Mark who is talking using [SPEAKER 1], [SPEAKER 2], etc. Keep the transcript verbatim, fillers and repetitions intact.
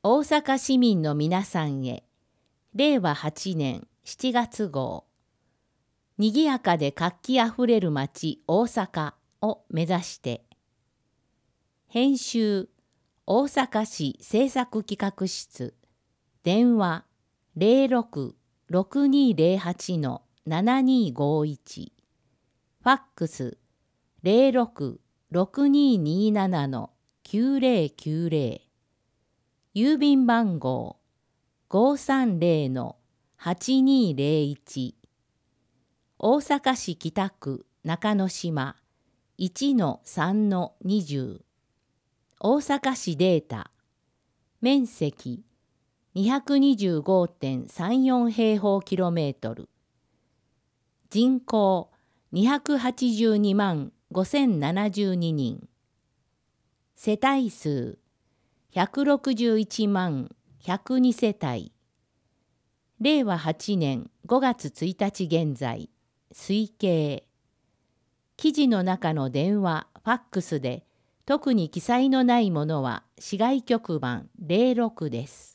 [SPEAKER 1] 大阪市民の皆さんへ、れいわはちねんしちがつ号、にぎやかで活気あふれる街大阪を目指して、編集大阪市政策企画室、電話 ゼロろく ろくにーゼロはち ななにーごいち、ファックス ゼロろく ろくにーにーなな きゅうぜろきゅうぜろ、郵便番号 ごーさんぜろ はちにーぜろいち、大阪市北区中之島 いちのさんのにじゅう、大阪市データ、面積 にひゃくにじゅうごてんさんよん 平方キロメートル、人口にひゃくはちじゅうにまんごせんななじゅうににん、世帯数ひゃくろくじゅういちまんひゃくにせたい、れいわはちねんごがつついたち現在、推計。記事の中の電話、ファックスで特に記載のないものは市外局番ゼロろくです。